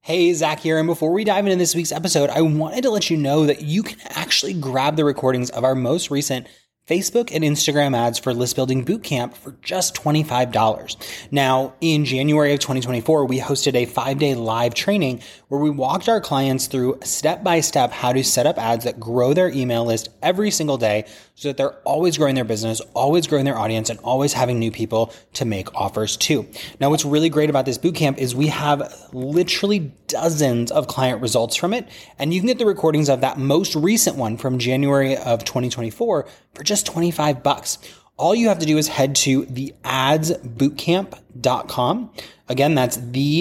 Hey, Zach here, and before we dive into this week's episode, I wanted to let you know that you can actually grab the recordings of our most recent Facebook and Instagram ads for List Building Bootcamp for just $25. Now, in January of 2024, we hosted a 5-day live training where we walked our clients through step-by-step how to set up ads that grow their email list every single day so that they're always growing their business, always growing their audience, and always having new people to make offers to. Now, what's really great about this bootcamp is we have literally dozens of client results from it, and you can get the recordings of that most recent one from January of 2024 for just $25. All you have to do is head to theadsbootcamp.com. Again, that's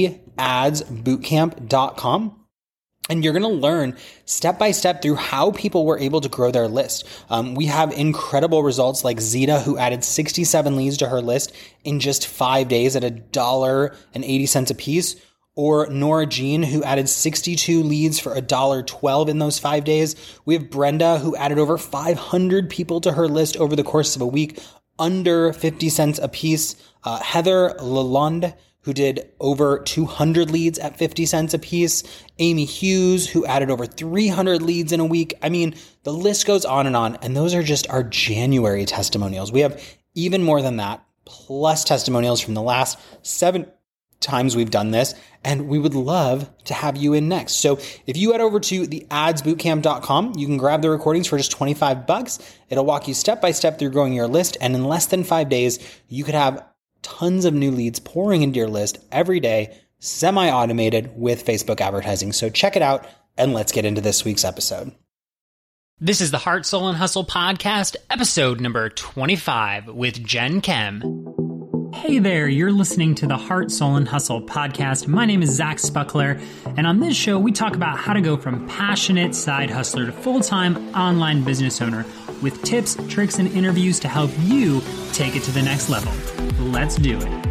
theadsbootcamp.com. And you're going to learn step by step through how people were able to grow their list. We have incredible results like Zeta, who added 67 leads to her list in just 5 days at $1.80 a piece. Or Nora Jean, who added 62 leads for $1.12 in those 5 days. We have Brenda, who added over 500 people to her list over the course of a week, under 50 cents a piece. Heather Lalonde, who did over 200 leads at 50 cents a piece. Amy Hughes, who added over 300 leads in a week. I mean, the list goes on. And those are just our January testimonials. We have even more than that, plus testimonials from the last 7 times we've done this, and we would love to have you in next. So if you head over to theadsbootcamp.com, you can grab the recordings for just $25. It'll walk you step by step through growing your list, and in less than 5 days, you could have tons of new leads pouring into your list every day, semi-automated with Facebook advertising. So check it out, and let's get into this week's episode. This is the Heart, Soul, and Hustle podcast, episode number 25 with Jen Kem. Hey there, you're listening to the Heart, Soul, and Hustle podcast. My name is Zach Spuckler, and on this show, we talk about how to go from passionate side hustler to full-time online business owner with tips, tricks, and interviews to help you take it to the next level. Let's do it.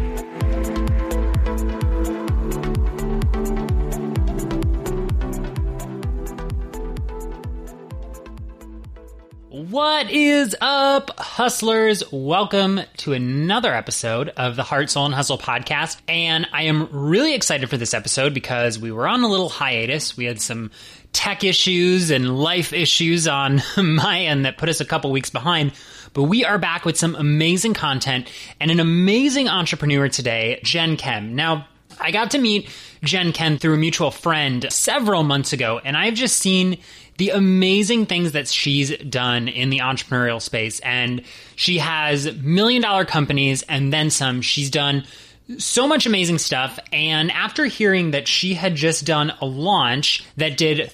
What is up, hustlers? Welcome to another episode of the Heart, Soul, and Hustle podcast. And I am really excited for this episode because we were on a little hiatus. We had some tech issues and life issues on my end that put us a couple weeks behind. But we are back with some amazing content and an amazing entrepreneur today, Jen Kem. Now, I got to meet Jen Kem through a mutual friend several months ago, and I've just seen the amazing things that she's done in the entrepreneurial space. And she has $1 million companies and then some. She's done so much amazing stuff. And after hearing that she had just done a launch that did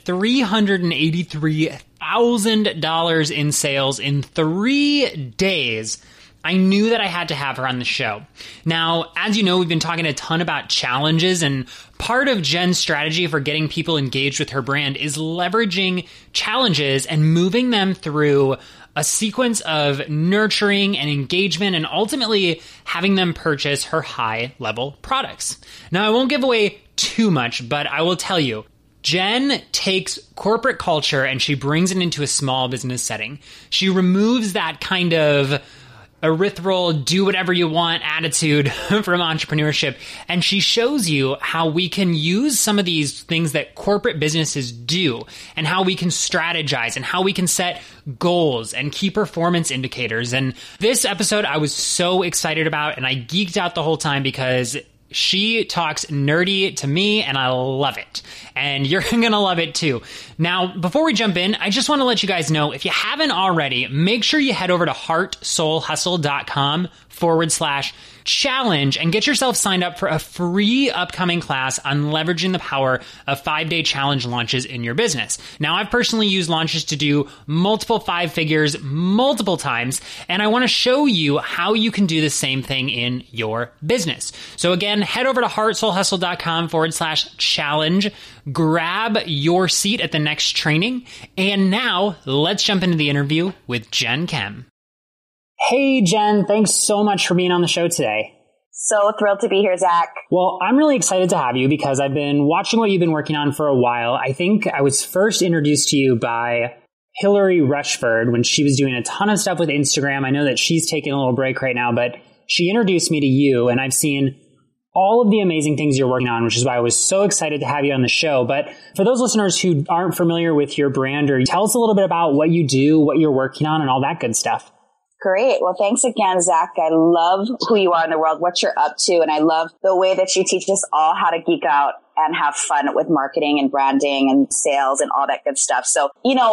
$383,000 in sales in 3 days, I knew that I had to have her on the show. Now, as you know, we've been talking a ton about challenges, and part of Jen's strategy for getting people engaged with her brand is leveraging challenges and moving them through a sequence of nurturing and engagement and ultimately having them purchase her high-level products. Now, I won't give away too much, but I will tell you, Jen takes corporate culture and she brings it into a small business setting. She removes that kind of erythral, do whatever you want attitude from entrepreneurship. And she shows you how we can use some of these things that corporate businesses do and how we can strategize and how we can set goals and key performance indicators. And this episode I was so excited about, and I geeked out the whole time because she talks nerdy to me, and I love it. And you're going to love it too. Now, before we jump in, I just want to let you guys know, if you haven't already, make sure you head over to heartsoulhustle.com/challenge and get yourself signed up for a free upcoming class on leveraging the power of 5-day challenge launches in your business. Now, I've personally used launches to do multiple 5 figures multiple times, and I want to show you how you can do the same thing in your business. So again, head over to heartsoulhustle.com/challenge, grab your seat at the next training, and now let's jump into the interview with Jen Kem. Hey, Jen, thanks so much for being on the show today. So thrilled to be here, Zach. Well, I'm really excited to have you because I've been watching what you've been working on for a while. I think I was first introduced to you by Hillary Rushford when she was doing a ton of stuff with Instagram. I know that she's taking a little break right now, but she introduced me to you, and I've seen all of the amazing things you're working on, which is why I was so excited to have you on the show. But for those listeners who aren't familiar with your brand, or tell us a little bit about what you do, what you're working on, and all that good stuff. Great. Well, thanks again, Zach. I love who you are in the world, what you're up to. And I love the way that you teach us all how to geek out and have fun with marketing and branding and sales and all that good stuff. So,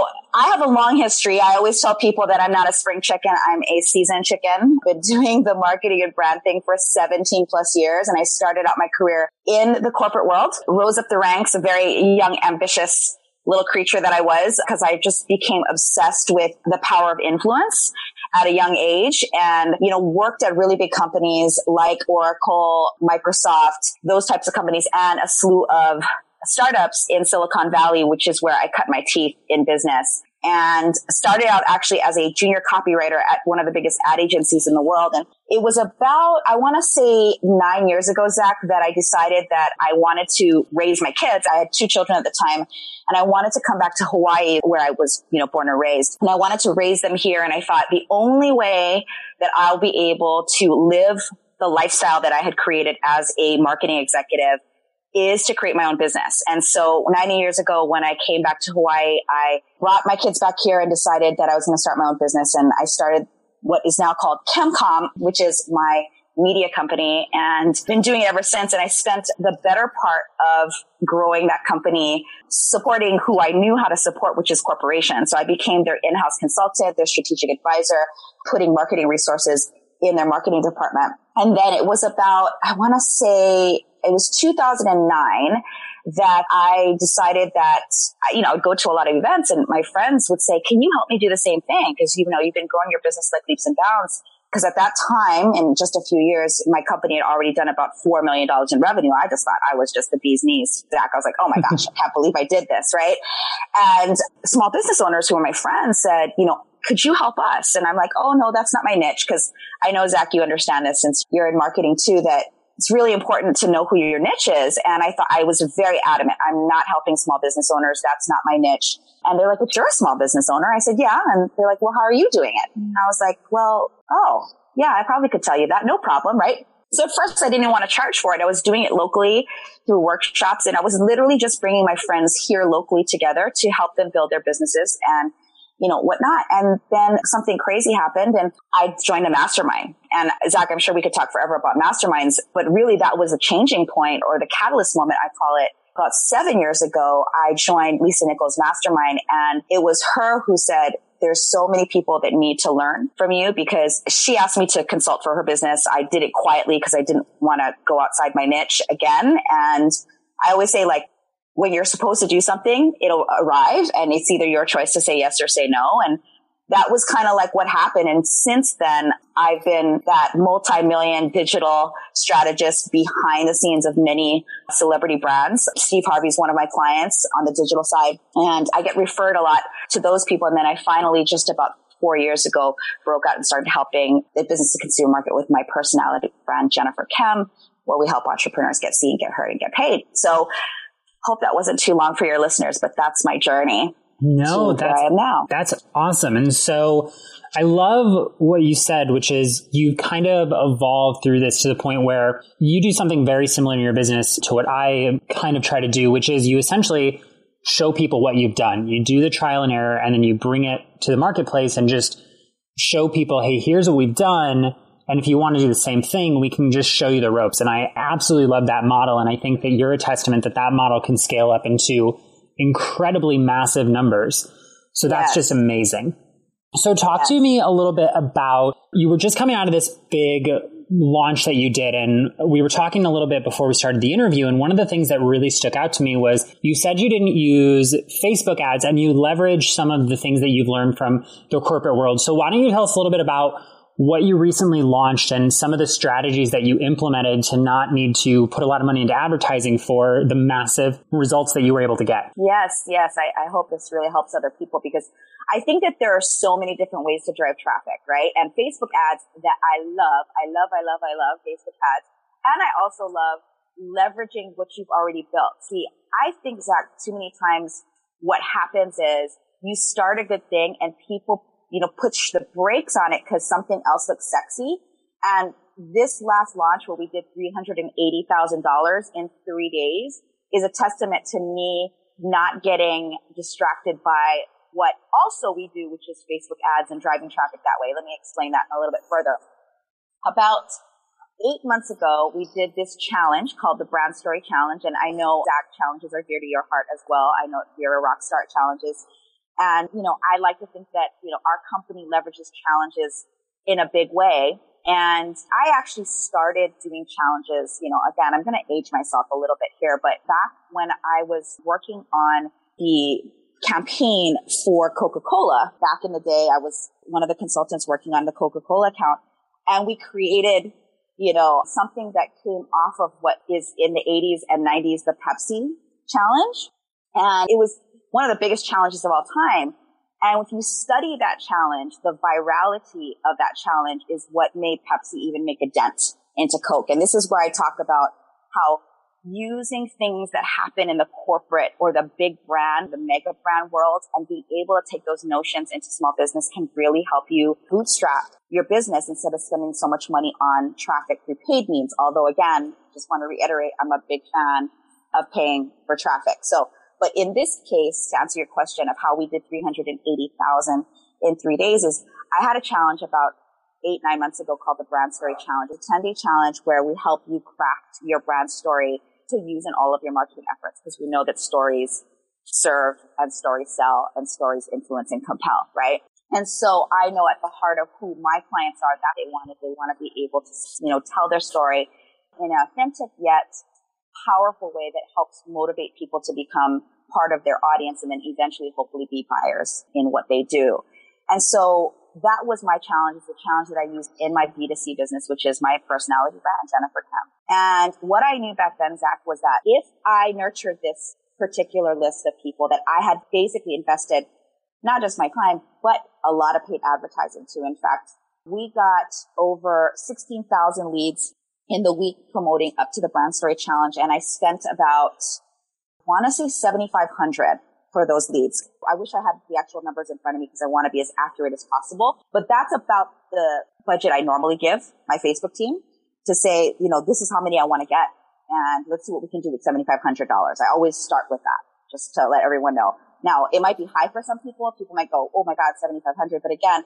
I have a long history. I always tell people that I'm not a spring chicken. I'm a seasoned chicken. Been doing the marketing and brand thing for 17 plus years. And I started out my career in the corporate world, rose up the ranks, a very young, ambitious little creature that I was, because I just became obsessed with the power of influence at a young age, and, worked at really big companies like Oracle, Microsoft, those types of companies, and a slew of startups in Silicon Valley, which is where I cut my teeth in business. And started out actually as a junior copywriter at one of the biggest ad agencies in the world. And it was about, I want to say 9 years ago, Zach, that I decided that I wanted to raise my kids. I had 2 children at the time, and I wanted to come back to Hawaii, where I was, born and raised. And I wanted to raise them here. And I thought the only way that I'll be able to live the lifestyle that I had created as a marketing executive is to create my own business. And so 9 years ago, when I came back to Hawaii, I brought my kids back here and decided that I was going to start my own business. And I started what is now called ChemCom, which is my media company, and been doing it ever since. And I spent the better part of growing that company supporting who I knew how to support, which is corporations. So I became their in-house consultant, their strategic advisor, putting marketing resources in their marketing department. And then it was about, I want to say, it was 2009 that I decided that, I would go to a lot of events, and my friends would say, can you help me do the same thing? Because, you've been growing your business like leaps and bounds. Because at that time, in just a few years, my company had already done about $4 million in revenue. I just thought I was just the bee's knees, Zach. I was like, oh my gosh, I can't believe I did this, right? And small business owners who were my friends said, could you help us? And I'm like, oh no, that's not my niche. Because I know, Zach, you understand this since you're in marketing too, that it's really important to know who your niche is. And I thought, I was very adamant, I'm not helping small business owners. That's not my niche. And they're like, but you're a small business owner. I said, yeah. And they're like, well, how are you doing it? And I was like, well, yeah, I probably could tell you that. No problem. Right. So at first I didn't want to charge for it. I was doing it locally through workshops, and I was literally just bringing my friends here locally together to help them build their businesses and whatnot. And then something crazy happened, and I joined a mastermind. And Zach, I'm sure we could talk forever about masterminds, but really that was a changing point, or the catalyst moment, I call it. About 7 years ago, I joined Lisa Nichols' mastermind, and it was her who said, there's so many people that need to learn from you, because she asked me to consult for her business. I did it quietly because I didn't want to go outside my niche again. And I always say, when you're supposed to do something, it'll arrive, and it's either your choice to say yes or say no. And that was kind of like what happened. And since then, I've been that multi-million digital strategist behind the scenes of many celebrity brands. Steve Harvey's one of my clients on the digital side, and I get referred a lot to those people. And then I finally, just about 4 years ago, broke out and started helping the business to consumer market with my personality brand, Jennifer Kem, where we help entrepreneurs get seen, get heard, and get paid. So hope that wasn't too long for your listeners, but that's my journey. No, that's awesome. And so I love what you said, which is you kind of evolved through this to the point where you do something very similar in your business to what I kind of try to do, which is you essentially show people what you've done. You do the trial and error, and then you bring it to the marketplace and just show people, hey, here's what we've done. And if you want to do the same thing, we can just show you the ropes. And I absolutely love that model. And I think that you're a testament that that model can scale up into incredibly massive numbers. So that's just amazing. So talk to me a little bit about, you were just coming out of this big launch that you did, and we were talking a little bit before we started the interview, and one of the things that really stuck out to me was you said you didn't use Facebook ads and you leveraged some of the things that you've learned from the corporate world. So why don't you tell us a little bit about what you recently launched and some of the strategies that you implemented to not need to put a lot of money into advertising for the massive results that you were able to get. Yes. I hope this really helps other people, because I think that there are so many different ways to drive traffic, right? And Facebook ads that I love Facebook ads. And I also love leveraging what you've already built. See, I think, Zach, too many times what happens is you start a good thing and people push the brakes on it because something else looks sexy. And this last launch where we did $380,000 in 3 days is a testament to me not getting distracted by what also we do, which is Facebook ads and driving traffic that way. Let me explain that a little bit further. About 8 months ago, we did this challenge called the Brand Story Challenge. And I know, Zach, challenges are dear to your heart as well. I know you're a rock star at challenges. And, I like to think that, our company leverages challenges in a big way. And I actually started doing challenges, again, I'm going to age myself a little bit here, but back when I was working on the campaign for Coca-Cola, back in the day, I was one of the consultants working on the Coca-Cola account, and we created, something that came off of what is in the 80s and 90s, the Pepsi challenge. And it was one of the biggest challenges of all time. And if you study that challenge, the virality of that challenge is what made Pepsi even make a dent into Coke. And this is where I talk about how using things that happen in the corporate or the big brand, the mega brand world, and being able to take those notions into small business can really help you bootstrap your business instead of spending so much money on traffic through paid means. Although again, just want to reiterate, I'm a big fan of paying for traffic. But in this case, to answer your question of how we did 380,000 in 3 days is I had a challenge about 8-9 months ago called the Brand Story Challenge, a 10-day challenge where we help you craft your brand story to use in all of your marketing efforts, because we know that stories serve and stories sell and stories influence and compel, right? And so I know at the heart of who my clients are that they want to be able to, tell their story in an authentic yet powerful way that helps motivate people to become part of their audience and then eventually hopefully be buyers in what they do. And so that was my challenge. It's the challenge that I used in my B2C business, which is my personality brand, Jennifer Kemp. And what I knew back then, Zach, was that if I nurtured this particular list of people that I had basically invested not just my time, but a lot of paid advertising too. In fact, we got over 16,000 leads in the week promoting up to the Brand Story Challenge. And I spent about, I want to say 7,500 for those leads. I wish I had the actual numbers in front of me because I want to be as accurate as possible. But that's about the budget I normally give my Facebook team to say, this is how many I want to get. And let's see what we can do with $7,500. I always start with that just to let everyone know. Now, it might be high for some people. People might go, oh my God, 7,500. But again,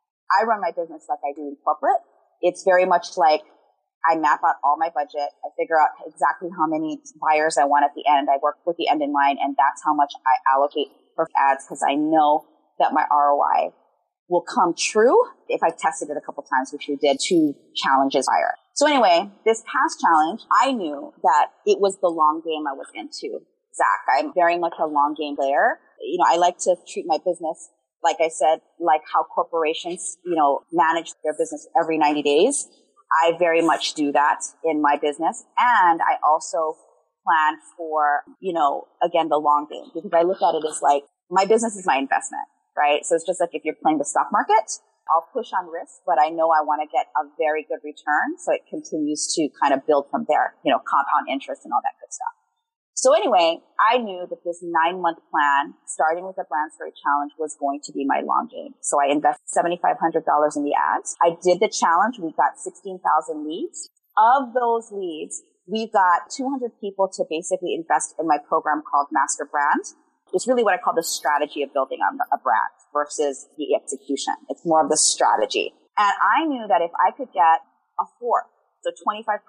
I run my business like I do in corporate. It's very much like I map out all my budget. I figure out exactly how many buyers I want at the end. I work with the end in mind, and that's how much I allocate for ads because I know that my ROI will come true if I tested it a couple times, which we did 2 challenges prior. So anyway, this past challenge, I knew that it was the long game I was into. Zach, I'm very much a long game player. I like to treat my business, like I said, like how corporations, manage their business every 90 days. I very much do that in my business. And I also plan for, again, the long game, because I look at it as like my business is my investment, right? So it's just like if you're playing the stock market, I'll push on risk, but I know I want to get a very good return. So it continues to kind of build from there, compound interest and all that good stuff. So anyway, I knew that this 9-month plan, starting with the Brand Story Challenge, was going to be my long game. So I invested $7,500 in the ads. I did the challenge. We got 16,000 leads. Of those leads, we got 200 people to basically invest in my program called Master Brand. It's really what I call the strategy of building a brand versus the execution. It's more of the strategy. And I knew that if I could get a fourth, so 25%,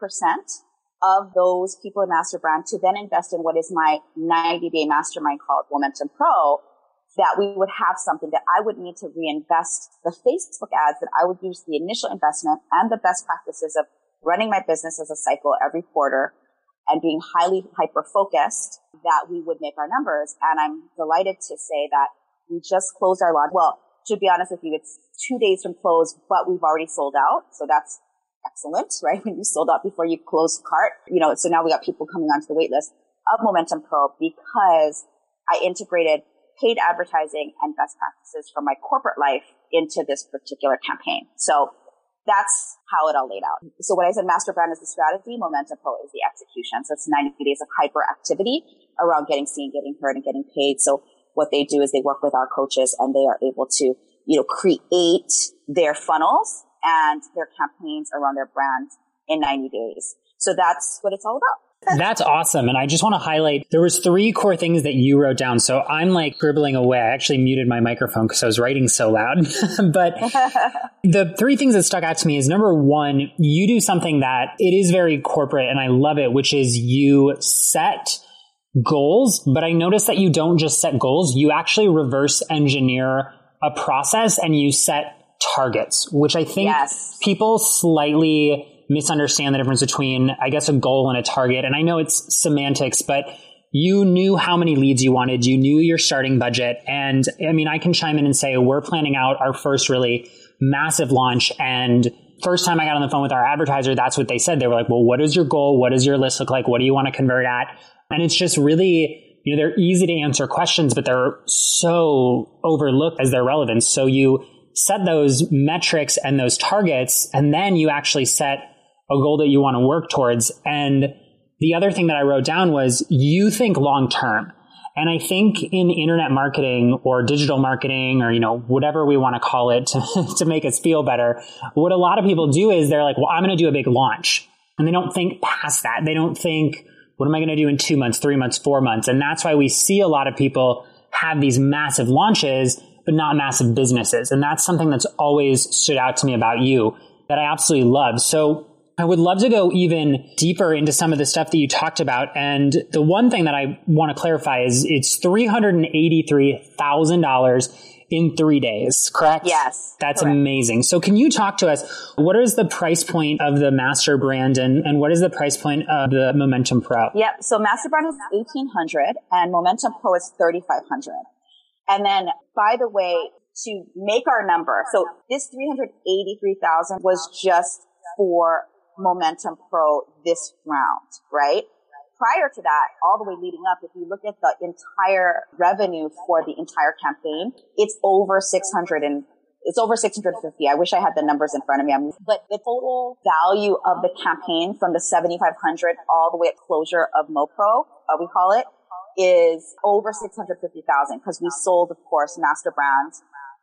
of those people in Master Brand to then invest in what is my 90-day mastermind called Momentum Pro, that we would have something that I would need to reinvest the Facebook ads, that I would use the initial investment and the best practices of running my business as a cycle every quarter and being highly hyper-focused, that we would make our numbers. And I'm delighted to say that we just closed our launch. Well, to be honest with you, it's 2 days from close, but we've already sold out. So that's excellent, right? When you sold out before you closed cart, so now we got people coming onto the wait list of Momentum Pro because I integrated paid advertising and best practices from my corporate life into this particular campaign. So that's how it all laid out. So when I said Master Brand is the strategy, Momentum Pro is the execution. So it's 90 days of hyperactivity around getting seen, getting heard, and getting paid. So what they do is they work with our coaches and they are able to, create their funnels and their campaigns around their brand in 90 days. So that's what it's all about. That's awesome. And I just want to highlight, there was 3 core things that you wrote down. So I'm like scribbling away. I actually muted my microphone because I was writing so loud. But the 3 things that stuck out to me is, number 1, you do something that it is very corporate and I love it, which is you set goals. But I noticed that you don't just set goals. You actually reverse engineer a process and you set targets, which I think people slightly misunderstand the difference between, I guess, a goal and a target. And I know it's semantics, but you knew how many leads you wanted. You knew your starting budget. And I mean, I can chime in and say, we're planning out our first really massive launch. And first time I got on the phone with our advertiser, that's what they said. They were like, well, what is your goal? What does your list look like? What do you want to convert at? And it's just really, they're easy to answer questions, but they're so overlooked as their relevance. So you set those metrics and those targets, and then you actually set a goal that you want to work towards. And the other thing that I wrote down was, you think long term. And I think in internet marketing or digital marketing, or, whatever we want to call it to make us feel better, what a lot of people do is they're like, well, I'm going to do a big launch. And they don't think past that. They don't think, what am I going to do in 2 months, 3 months, 4 months? And that's why we see a lot of people have these massive launches, but not massive businesses. And that's something that's always stood out to me about you that I absolutely love. So I would love to go even deeper into some of the stuff that you talked about. And the one thing that I want to clarify is it's $383,000 in 3 days, correct? Yes. That's correct. Amazing. So can you talk to us, what is the price point of the Master Brand and what is the price point of the Momentum Pro? Yep. So Master Brand is $1,800 and Momentum Pro is $3,500. And then, by the way, to make our number, so this $383,000 was just for Momentum Pro this round, right? Prior to that, all the way leading up, if you look at the entire revenue for the entire campaign, it's over 650. I wish I had the numbers in front of me. But the total value of the campaign from the 7,500 all the way at closure of MoPro, we call it, is over 650,000 because we sold, of course, Master Brand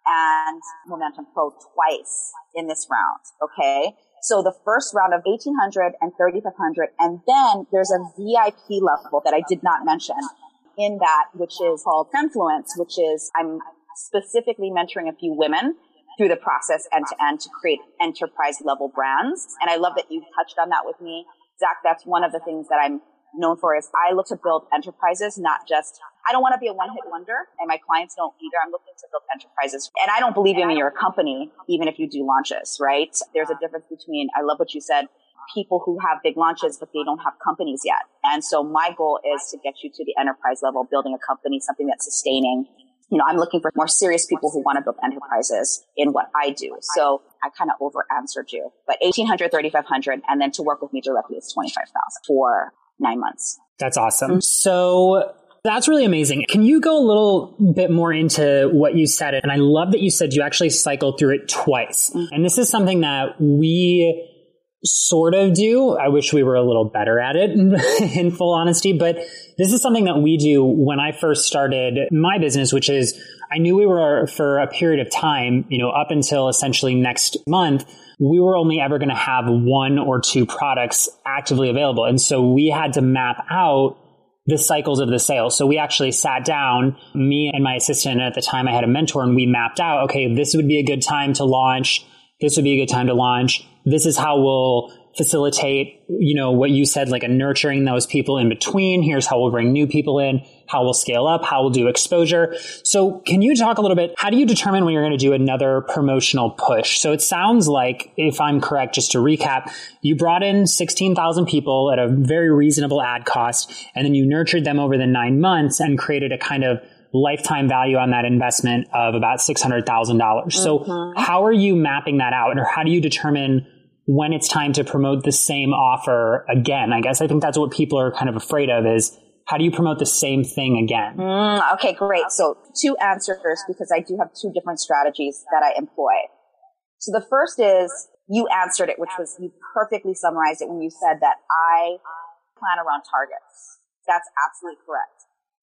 and Momentum Pro twice in this round. Okay. So the first round of 1,800 and 3,500. And then there's a VIP level that I did not mention in that, which is called Femfluence, which is I'm specifically mentoring a few women through the process end to end to create enterprise level brands. And I love that you touched on that with me. Zach, that's one of the things that I'm known for is I look to build enterprises, not just, I don't want to be a one-hit wonder, and my clients don't either. I'm looking to build enterprises. And I don't believe in your company, even if you do launches, right? There's a difference between, I love what you said, people who have big launches, but they don't have companies yet. And so my goal is to get you to the enterprise level, building a company, something that's sustaining. I'm looking for more serious people who want to build enterprises in what I do. So I kind of over answered you, but 1,800, 3,500, and then to work with me directly is 25,000 for 9 months. That's awesome. So that's really amazing. Can you go a little bit more into what you said? And I love that you said you actually cycled through it twice. Mm-hmm. And this is something that we sort of do. I wish we were a little better at it in full honesty, but this is something that we do when I first started my business, which is I knew we were for a period of time, up until essentially next month, we were only ever going to have 1 or 2 products actively available. And so we had to map out the cycles of the sales. So we actually sat down, me and my assistant at the time, I had a mentor, and we mapped out, okay, this would be a good time to launch. This would be a good time to launch. This is how we'll facilitate, what you said, like a nurturing those people in between. Here's how we'll bring new people in, how we'll scale up, how we'll do exposure. So can you talk a little bit, how do you determine when you're going to do another promotional push? So it sounds like, if I'm correct, just to recap, you brought in 16,000 people at a very reasonable ad cost, and then you nurtured them over the 9 months and created a kind of lifetime value on that investment of about $600,000. Mm-hmm. So how are you mapping that out? Or how do you determine when it's time to promote the same offer again? I guess I think that's what people are kind of afraid of, is how do you promote the same thing again? Okay, great. So 2 answers, because I do have 2 different strategies that I employ. So the first is, you answered it, which was, you perfectly summarized it when you said that I plan around targets. That's absolutely correct.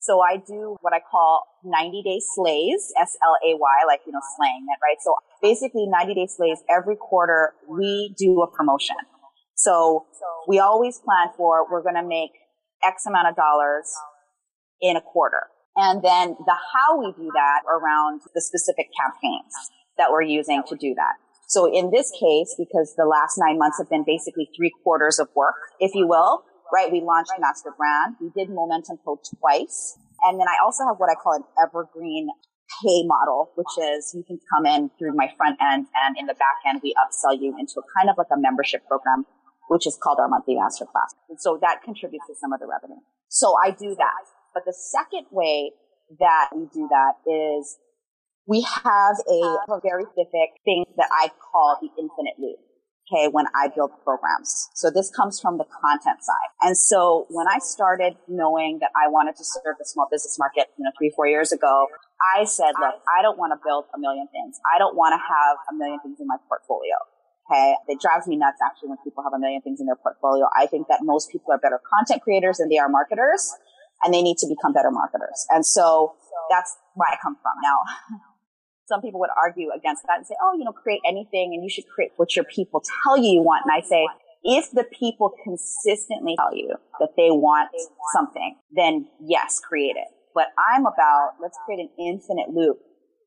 So I do what I call 90-day slays, SLAY, like, slaying it, right? So basically 90-day slays, every quarter we do a promotion. So we always plan for, we're going to make X amount of dollars in a quarter. And then the how we do that around the specific campaigns that we're using to do that. So in this case, because the last 9 months have been basically 3 quarters of work, if you will, right? We launched Master Brand. We did Momentum Pro twice. And then I also have what I call an evergreen pay model, which is you can come in through my front end, and in the back end, we upsell you into a kind of like a membership program, which is called our monthly masterclass. And so that contributes to some of the revenue. So I do that. But the second way that we do that is we have a very specific thing that I call the infinite loop. Okay, when I build programs. So this comes from the content side. And so when I started knowing that I wanted to serve the small business market, 3-4 years ago, I said, look, I don't want to build a million things. I don't want to have a million things in my portfolio. Okay. It drives me nuts actually when people have a million things in their portfolio. I think that most people are better content creators than they are marketers, and they need to become better marketers. And so that's where I come from. Now, some people would argue against that and say, create anything and you should create what your people tell you want. And I say, if the people consistently tell you that they want something, then yes, create it. But I'm about, let's create an infinite loop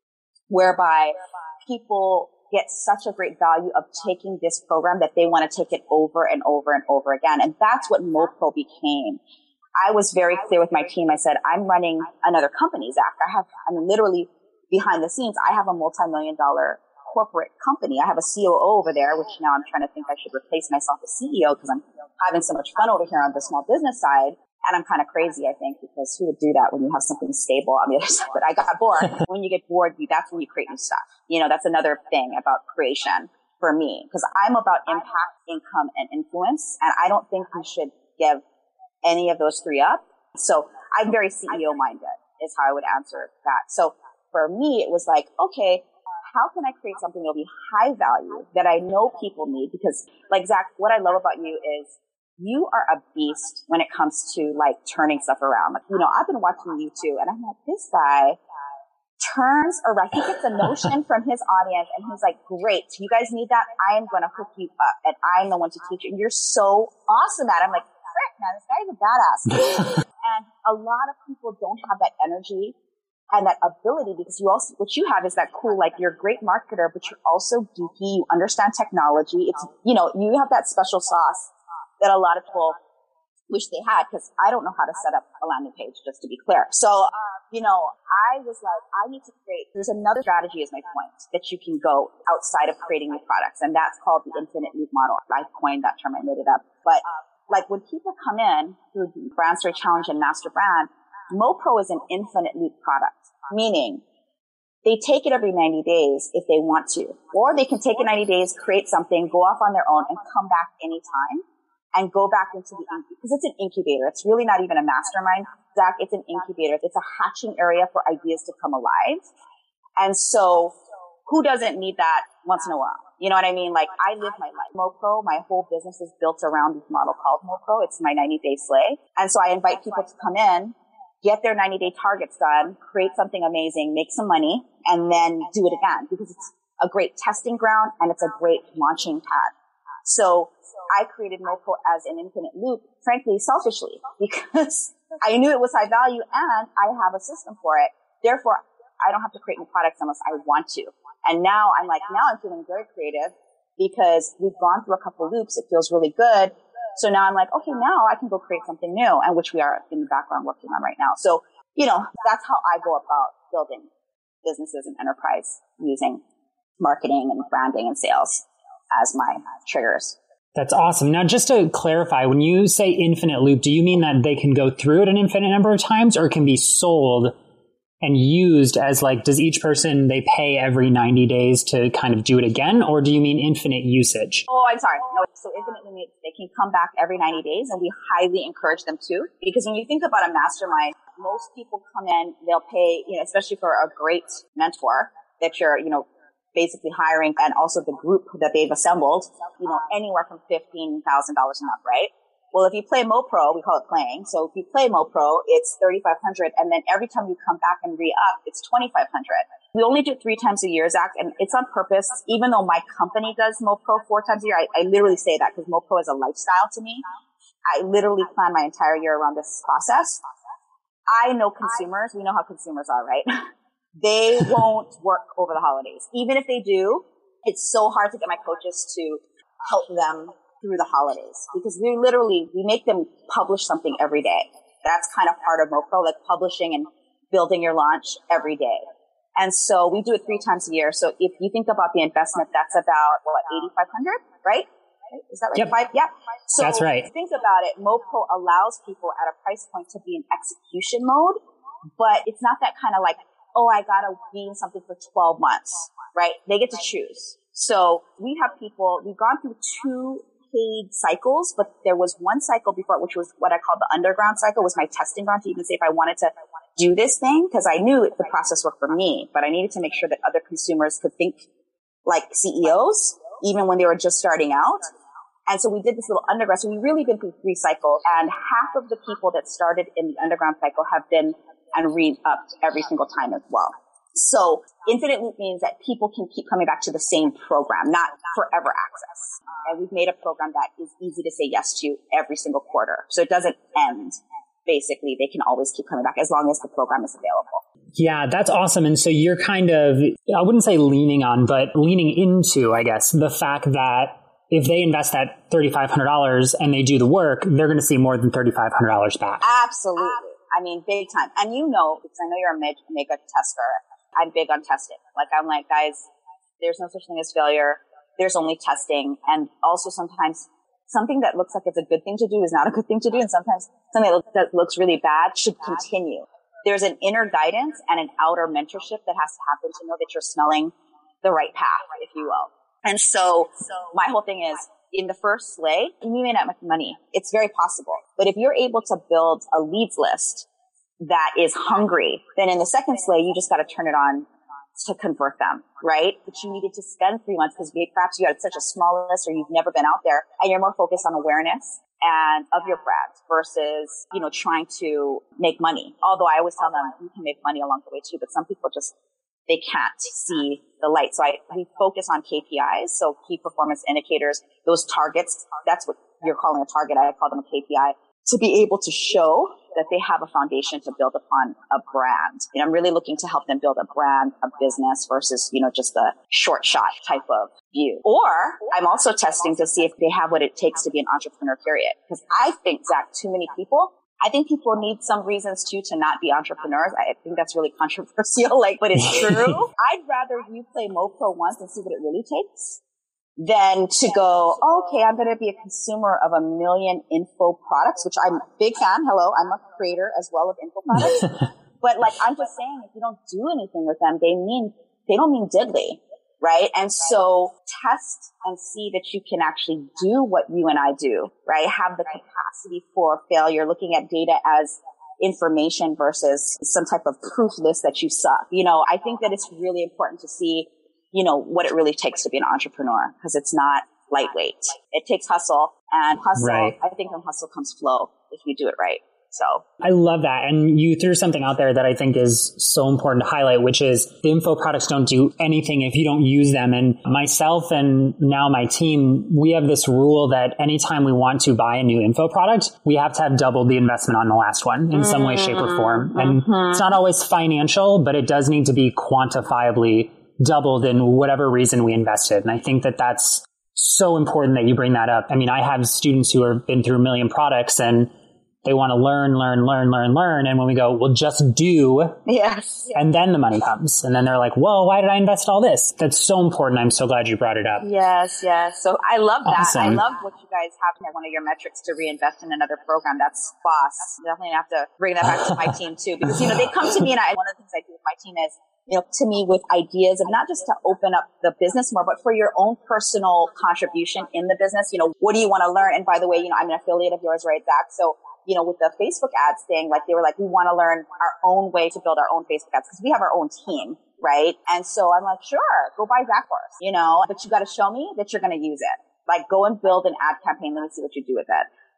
whereby people get such a great value of taking this program that they want to take it over and over and over again. And that's what MoPro became. I was very clear with my team. I said, I'm running another company, Zach. Literally, behind the scenes, I have a multi-million-dollar corporate company. I have a COO over there, which now I'm trying to think I should replace myself as CEO because I'm having so much fun over here on the small business side. And I'm kind of crazy, I think, because who would do that when you have something stable on the other side? But I got bored. When you get bored, that's when you create new stuff. That's another thing about creation for me, because I'm about impact, income, and influence. And I don't think we should give any of those 3 up. So I'm very CEO minded is how I would answer that. So for me, it was like, okay, how can I create something that'll be high value that I know people need? Because like Zach, what I love about you is you are a beast when it comes to like turning stuff around. Like, I've been watching you too, and I'm like, this guy turns around. He gets emotion from his audience, and he's like, great, you guys need that? I am going to hook you up, and I'm the one to teach you. And you're so awesome at it. I'm like, frick, man, this guy's a badass. And a lot of people don't have that energy and that ability, because what you have is that cool, like you're a great marketer, but you're also geeky. You understand technology. It's, you have that special sauce that a lot of people wish they had, because I don't know how to set up a landing page, just to be clear. So, I was like, I need to there's another strategy is my point, that you can go outside of creating new products. And that's called the infinite loop model. I coined that term. I made it up. But like when people come in through the Brand Story Challenge and Master Brand, MoPro is an infinite loop product, meaning they take it every 90 days if they want to, or they can take it 90 days, create something, go off on their own, and come back anytime and go back into the incubator, because it's an incubator. It's really not even a mastermind, Zach. It's an incubator. It's a hatching area for ideas to come alive. And so who doesn't need that once in a while? You know what I mean? Like, I live my life. MoPro, my whole business is built around this model called MoPro. It's my 90-day slay. And so I invite people to come in, get their 90-day targets done, create something amazing, make some money, and then do it again, because it's a great testing ground and it's a great launching pad. So I created MoPro as an infinite loop, frankly, selfishly, because I knew it was high value and I have a system for it. Therefore, I don't have to create new products unless I want to. And now I'm feeling very creative because we've gone through a couple of loops. It feels really good. So now I'm like, okay, now I can go create something new, and which we are in the background working on right now. So, that's how I go about building businesses and enterprise, using marketing and branding and sales as my triggers. That's awesome. Now, just to clarify, when you say infinite loop, do you mean that they can go through it an infinite number of times, or it can be sold and used as like, does each person, they pay every 90 days to kind of do it again? Or do you mean infinite usage? Oh, I'm sorry. No, so infinitely means they can come back every 90 days, and we highly encourage them to. Because when you think about a mastermind, most people come in, they'll pay, especially for a great mentor that you're, basically hiring, and also the group that they've assembled, anywhere from $15,000 and up, right? Well, if you play MoPro, we call it playing. So if you play MoPro, it's 3,500. And then every time you come back and re-up, it's 2,500. We only do it 3 times a year, Zach, and it's on purpose. Even though my company does MoPro 4 times a year, I literally say that because MoPro is a lifestyle to me. I literally plan my entire year around this process. I know consumers. We know how consumers are, right? They won't work over the holidays. Even if they do, it's so hard to get my coaches to help them through the holidays because we make them publish something every day. That's kind of part of MoPro, like publishing and building your launch every day. And so we do it 3 times a year. So if you think about the investment, that's about what, 8,500, right? Is that right? Yep. Yeah. So that's right. Think about it. MoPro allows people at a price point to be in execution mode, but it's not that kind of like, oh, I got to be in something for 12 months, right? They get to choose. So we have people, we've gone through 2 paid cycles, but there was one cycle before, which was what I called the underground cycle, was my testing ground to even say if I wanted to do this thing, because I knew the process worked for me, but I needed to make sure that other consumers could think like CEOs, even when they were just starting out. And so we did this little underground. So we've really been through 3 cycles, and half of the people that started in the underground cycle have been and re-upped every single time as well. So Infinite Loop means that people can keep coming back to the same program, not forever access. And we've made a program that is easy to say yes to every single quarter. So it doesn't end. Basically, they can always keep coming back as long as the program is available. Yeah, that's awesome. And so you're kind of, I wouldn't say leaning on, but leaning into, I guess, the fact that if they invest that $3,500 and they do the work, they're going to see more than $3,500 back. Absolutely. I mean, big time. And you know, because I know you're a mega tester, I'm big on testing. Like, I'm like, guys, there's no such thing as failure. There's only testing. And also sometimes something that looks like it's a good thing to do is not a good thing to do. And sometimes something that looks really bad should continue. There's an inner guidance and an outer mentorship that has to happen to know that you're smelling the right path, if you will. And so my whole thing is, in the first sleigh, you may not make money. It's very possible. But if you're able to build a leads list that is hungry, then in the second sleigh, you just got to turn it on to convert them, right? But you needed to spend 3 months because perhaps you had such a small list or you've never been out there and you're more focused on awareness and of your brand versus, trying to make money. Although I always tell them you can make money along the way too, but some people they can't see the light. So we focus on KPIs. So key performance indicators, those targets, that's what you're calling a target. I call them a KPI, to be able to show that they have a foundation to build upon a brand. And I'm really looking to help them build a brand, a business versus, just a short shot type of view. Or I'm also testing to see if they have what it takes to be an entrepreneur, period. Because I think, Zach, I think people need some reasons too to not be entrepreneurs. I think that's really controversial, but it's true. I'd rather you play MoPro once and see what it really takes than to go, okay, I'm going to be a consumer of 1 million info products, which I'm a big fan. Hello, I'm a creator as well of info products. But I'm just saying, if you don't do anything with them, they don't mean diddly, right? And so test and see that you can actually do what you and I do, right? Have the capacity for failure, looking at data as information versus some type of proof list that you suck. I think that it's really important to see what it really takes to be an entrepreneur, because it's not lightweight. It takes hustle, and right. I think from hustle comes flow if you do it right. So I love that. And you threw something out there that I think is so important to highlight, which is the info products don't do anything if you don't use them. And myself and now my team, we have this rule that anytime we want to buy a new info product, we have to have doubled the investment on the last one in some way, shape, or form. And it's not always financial, but it does need to be quantifiably doubled in whatever reason we invested. And I think that that's so important that you bring that up. I mean, I have students who have been through 1 million products and they want to learn. And when we go, well, just do. Yes. And then the money comes. And then they're like, well, why did I invest all this? That's so important. I'm so glad you brought it up. Yes. So I love that. Awesome. I love what you guys have as one of your metrics to reinvest in another program. That's boss. Definitely have to bring that back to my team too. Because, they come to me and one of the things I do with my team is, to me with ideas of not just to open up the business more, but for your own personal contribution in the business. What do you want to learn? And by the way, I'm an affiliate of yours, right, Zach? So, with the Facebook ads thing, they were like, we want to learn our own way to build our own Facebook ads because we have our own team, right? And so I'm like, sure, go buy Zach course, but you got to show me that you're going to use it. Go and build an ad campaign. Let me see what you do with it.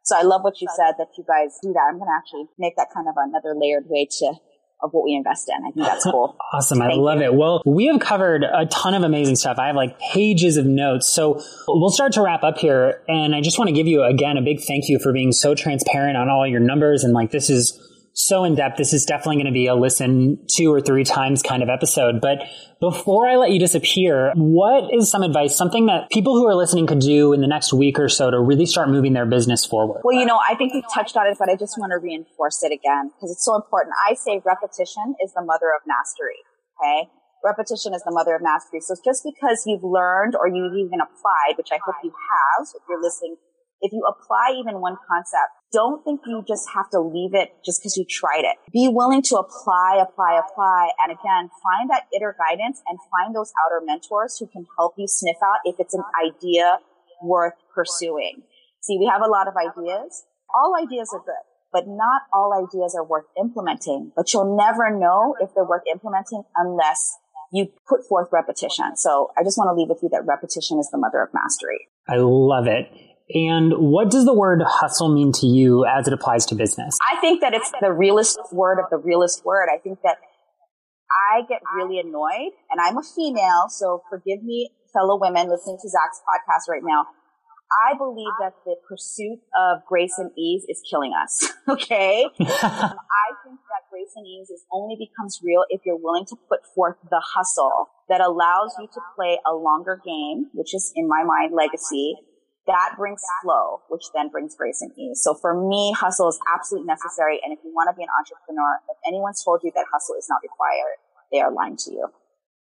So I love what you said that you guys do that. I'm going to actually make that kind of another layered way of what we invest in. I think that's cool. Awesome. I love it. Well, we have covered a ton of amazing stuff. I have like pages of notes. So we'll start to wrap up here. And I just want to give you again a big thank you for being so transparent on all your numbers. And like, this is so in depth. This is definitely going to be a listen 2 or 3 times kind of episode. But before I let you disappear, what is some advice, something that people who are listening could do in the next week or so to really start moving their business forward? Well, I think we touched on it, but I just want to reinforce it again because it's so important. I say repetition is the mother of mastery. Okay. Repetition is the mother of mastery. So just because you've learned or you've even applied, which I hope you have, if you're listening, if you apply even one concept, don't think you just have to leave it just because you tried it. Be willing to apply. And again, find that inner guidance and find those outer mentors who can help you sniff out if it's an idea worth pursuing. See, we have a lot of ideas. All ideas are good, but not all ideas are worth implementing. But you'll never know if they're worth implementing unless you put forth repetition. So I just want to leave with you that repetition is the mother of mastery. I love it. And what does the word hustle mean to you as it applies to business? I think that it's the realest word of the realest word. I think that I get really annoyed, and I'm a female, so forgive me, fellow women listening to Zach's podcast right now. I believe that the pursuit of grace and ease is killing us. Okay. I think that grace and ease only becomes real if you're willing to put forth the hustle that allows you to play a longer game, which is in my mind, legacy. That brings flow, which then brings grace and ease. So for me, hustle is absolutely necessary. And if you want to be an entrepreneur, if anyone's told you that hustle is not required, they are lying to you.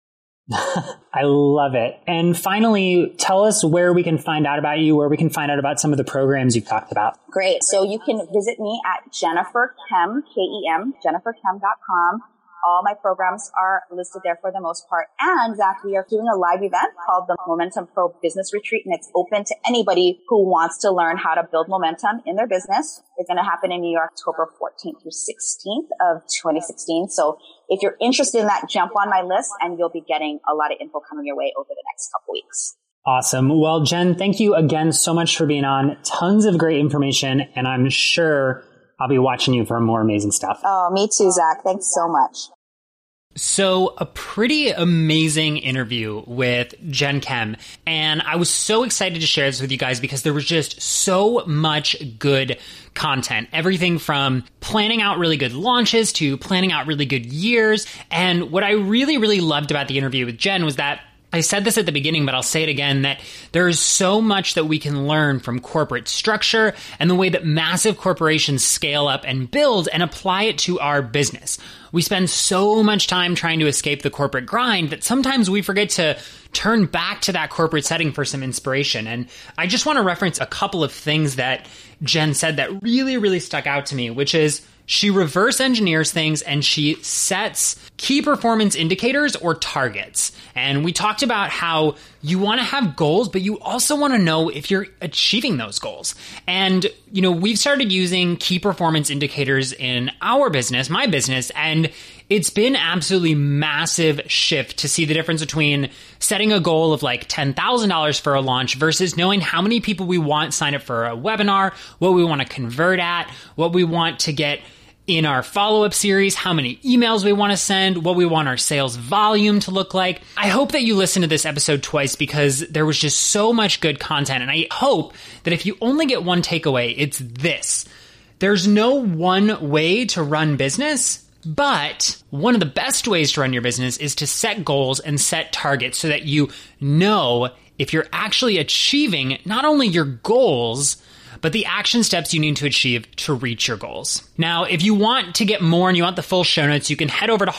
I love it. And finally, tell us where we can find out about you, where we can find out about some of the programs you've talked about. Great. So you can visit me at Jennifer Kem, K-E-M, jenniferkem.com. All my programs are listed there for the most part. And Zach, we are doing a live event called the Momentum Pro Business Retreat, and it's open to anybody who wants to learn how to build momentum in their business. It's going to happen in New York, October 14th through 16th of 2016. So if you're interested in that, jump on my list and you'll be getting a lot of info coming your way over the next couple weeks. Awesome. Well, Jen, thank you again so much for being on. Tons of great information, and I'm sure I'll be watching you for more amazing stuff. Oh, me too, Zach. Thanks so much. So a pretty amazing interview with Jen Kem. And I was so excited to share this with you guys because there was just so much good content. Everything from planning out really good launches to planning out really good years. And what I really, really loved about the interview with Jen was that I said this at the beginning, but I'll say it again, that there is so much that we can learn from corporate structure and the way that massive corporations scale up and build and apply it to our business. We spend so much time trying to escape the corporate grind that sometimes we forget to turn back to that corporate setting for some inspiration. And I just want to reference a couple of things that Jen said that really, really stuck out to me, which is she reverse engineers things and she sets key performance indicators or targets. And we talked about how you want to have goals, but you also want to know if you're achieving those goals. And, we've started using key performance indicators in our business, my business, and it's been absolutely massive shift to see the difference between setting a goal of like $10,000 for a launch versus knowing how many people we want sign up for a webinar, what we want to convert at, what we want to get in our follow-up series, how many emails we want to send, what we want our sales volume to look like. I hope that you listened to this episode twice because there was just so much good content. And I hope that if you only get one takeaway, it's this. There's no one way to run business, but one of the best ways to run your business is to set goals and set targets so that you know if you're actually achieving not only your goals, but the action steps you need to achieve to reach your goals. Now, if you want to get more and you want the full show notes, you can head over to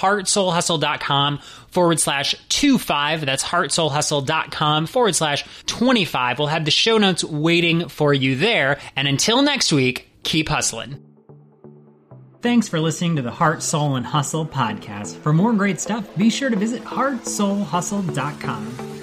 heartsoulhustle.com/25. That's heartsoulhustle.com/25. We'll have the show notes waiting for you there. And until next week, keep hustling. Thanks for listening to the Heart, Soul, and Hustle podcast. For more great stuff, be sure to visit heartsoulhustle.com.